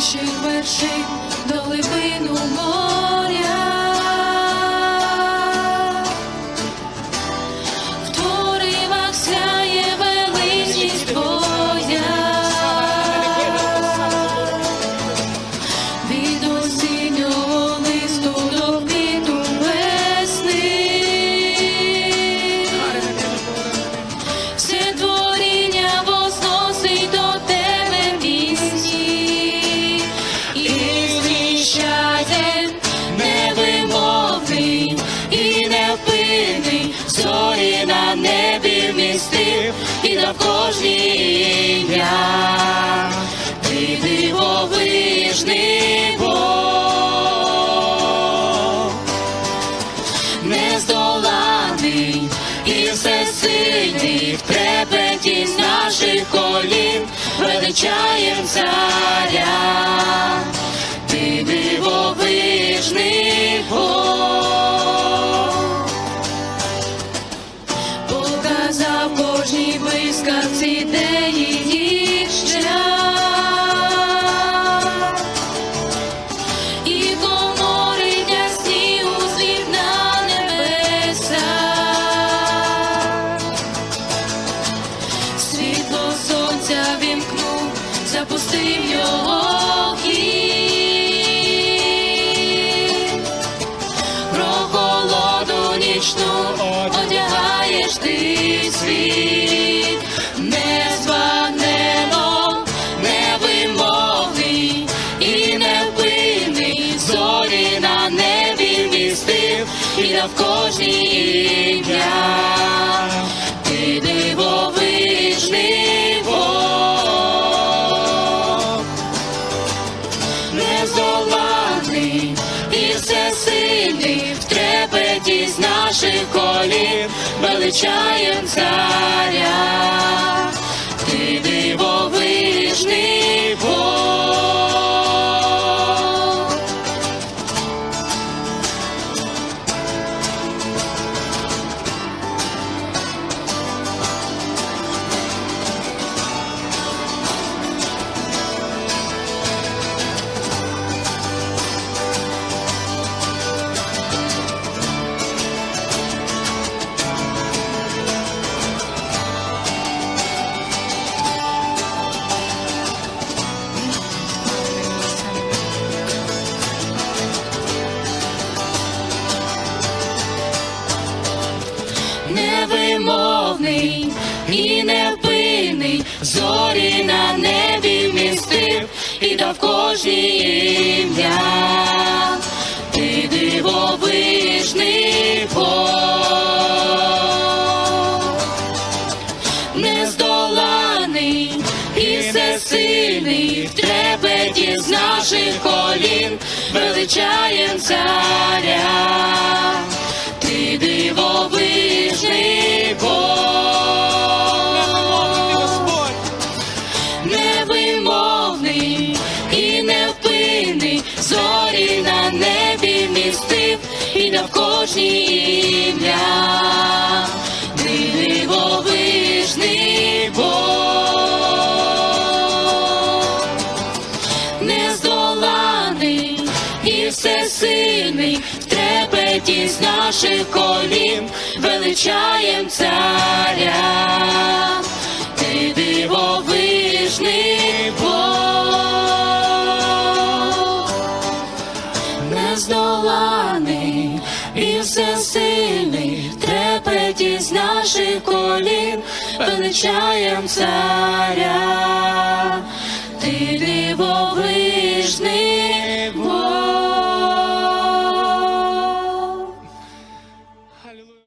найвищих вершин до глибину моря. В творивах сяє величність Твоя. Від осіннього листу до квіту весни. Все творіння возносить до Тебе пісні. І звіщає невимовний і невпинний, зорі на небі вмістив і дав кожній ім'я. Ти дивовижний Бог, нездоланий і всесильний, в трепеті з наших колін величаєм царя. Ти дивовижний Бог, показав кожній блискавці, де її шлях, і комори ясні узвів на небеса. Світло сонця вімкнув, запустив його хід. Прохолоду нічну одягаєш ти світ. Незбагненно, невимовний і невпинний, зорі на небі вмістив і дав кожній ім'я. Ти дивовижний Бог, нездоланий і всесильний, в трепеті з наших колін величаєм царя. Ти дивовижний Бог. Невимовний і невпинний, зорі на небі вмістив і дав кожній ім'я. Ти дивовижний Бог, нездоланий і всесильний, в трепеті з наших колін величаєм царя. Ти дивовижний Бог, невимовний і невпинний, зорі на небі вмістив і дав кожній ім'я. Ти дивовижний Бог, нездоланий і всесильний, в трепеті з наших колін величаєм царя. Ти дивовижний Бог, нездоланий і всесильний, в трепеті з наших колін величаєм царя.